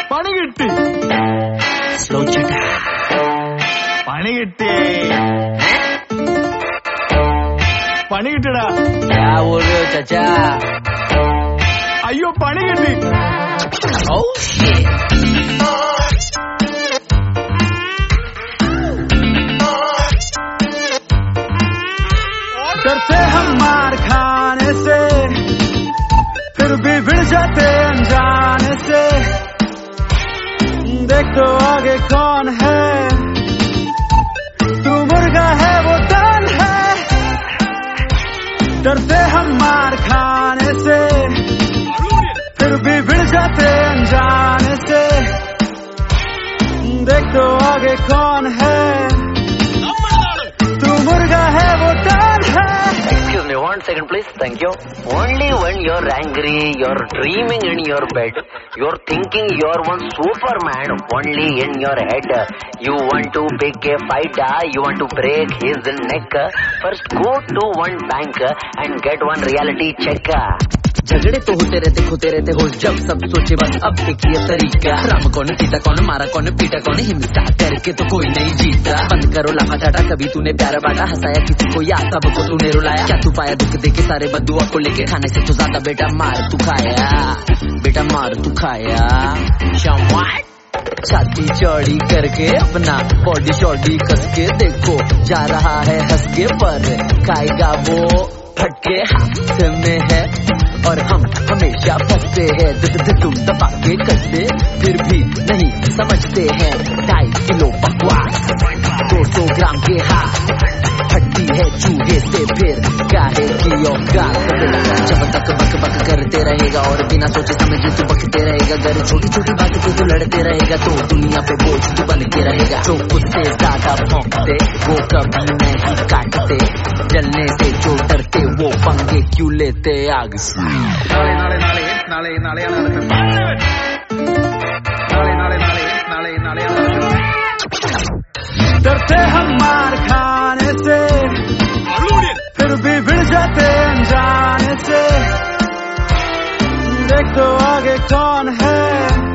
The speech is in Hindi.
पानी गिट्टी स्लो चटा पानी गिट्टी पानी गिट्टड़ा क्या बोल रहे हो चाचा? अयो पानी गिट्टी Oh shit! डरते हम मार खाने से फिर भी भिड़ जाते अनजाने से। देख तो आगे कौन है, तू मुर्गा है वो दान है। डरते हम मार खाने से फिर भी भिड़ जाते अनजाने से। देख तो आगे कौन है, तू मुर्गा है वो दान है। Excuse me, 1 second please, thank you. Only when you're angry, you're dreaming in your bed, you're thinking you're one Superman only in your head. You want to pick a fight, you want to break his neck. First go to one bank and get one reality check. झगड़े तो होते रहते हो जब सब सोचे बस अब एक ये तरीका। राम कौन सीता कौन मारा कौन पीटा कौन हिंसा करके तो कोई नहीं जीता। बंद करो लाफा चाटा, कभी तूने प्यार बांटा, हंसाया किसी को या सबको तूने रुलाया। क्या तू पाया दुख देके सारे बद्दुआ को लेके, खाने से तो ज्यादा बेटा मार तू खाया, बेटा मार तू खाया। छाती चौड़ी करके अपना बॉडी शॉडी कस के देखो, जा रहा है हंस के पर खाएगा वो फटके हाथ में है और हम हमेशा फंसते हैं। तुम दबा के करते फिर भी नहीं समझते हैं। 2.5 किलो बकवास 200 ग्राम के हाथ फटती है चूहे से फिर काहे की औकात। जब तक बक बक करते रहेगा और बिना सोचे समझे तू बकते रहेगा। अगर छोटी छोटी बातों पे तू लड़ते रहेगा तो दुनिया पे बोझ तू बन के रहेगा। जो उससे ज्यादा भौंकते वो कभी नहीं काटते, जलने से जो डरते वो पंगे क्यों लेते आग से। डरते हम मार खाने से फिर भी भिड़ जाते अनजाने से। देख तो आगे कौन है,